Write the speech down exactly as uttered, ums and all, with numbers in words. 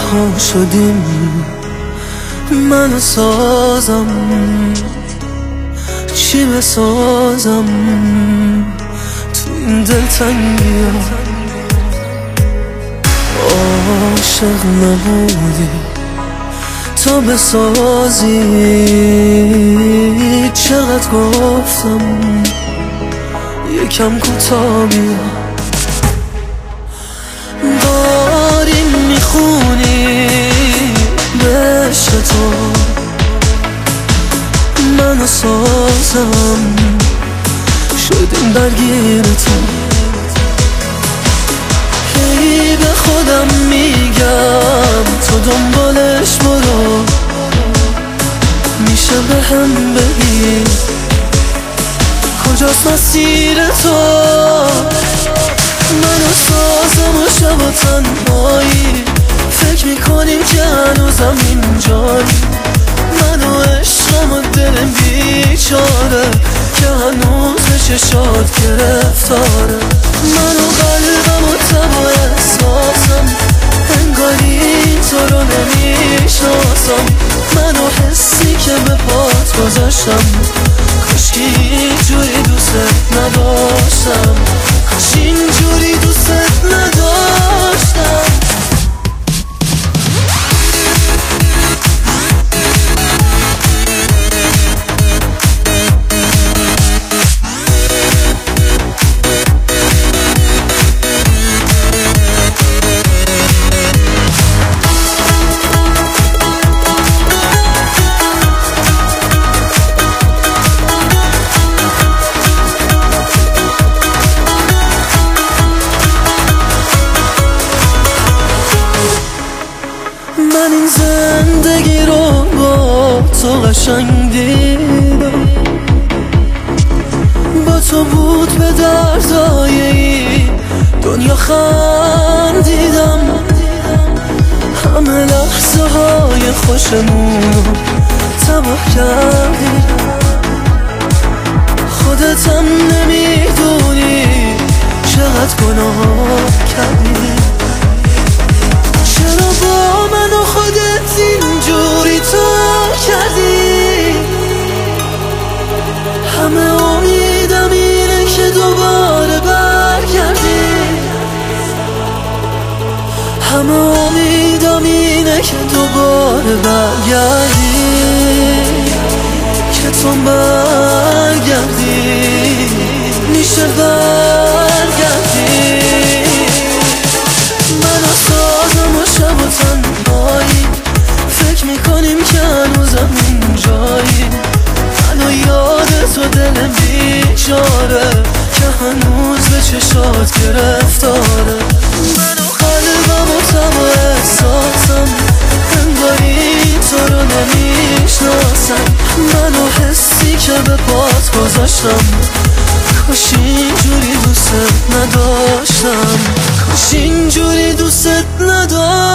تنها شدیم، من سازم چی بسازم تو این دلتنگی ها. عاشق نبودی تا بسازی، چقدر گفتم یکم کوتاه بیا. داری میخونی به عشق تو، منو سازم شدیم درگیر تو. هی به خودم میگم تو دنبالش برو، میشه به هم بگی کجاست مسیر تو. منو سازم و شب و تنهایی فکر میکنیم که هنوزم اینجایی. منو عشقم و دلم بیچاره که هنوز به چشات گرفتاره. منو قلبم و تب و احساسم انگاری تو رو نمیشناسم. منو حسی که به پات گذاشتم، کاشکی اینجوری دوست نداشتم، کاش اینجوری دوست نداشتم. من این زندگی رو با تو قشنگ دیدم، با تو بود به دردای این دنیا خندیدم. همه لحظه های خوشمون رو تباه کردی، خودتم نمیدونی چقدر گناه کردی. چرا با من و خودت اینجوری تو کردی؟ همه امیدم اینه که دوباره برگردی، همه امیدم اینه که دوباره برگردی، که تو برگردی میشه برگردی. منو سازم و شب و تنهایی فکر میکنیم که هنوزم اینجایی. منو یاد تو دلم بیچاره که هنوز به چشات گرفتاره. منو قلبم و تب و احساسم انگاری تو رو نمیشناسم. منو حسی که به پات گذاشتم، کاش اینجوری دوست نداشتم، کاش اینجوری دوست نداشتم.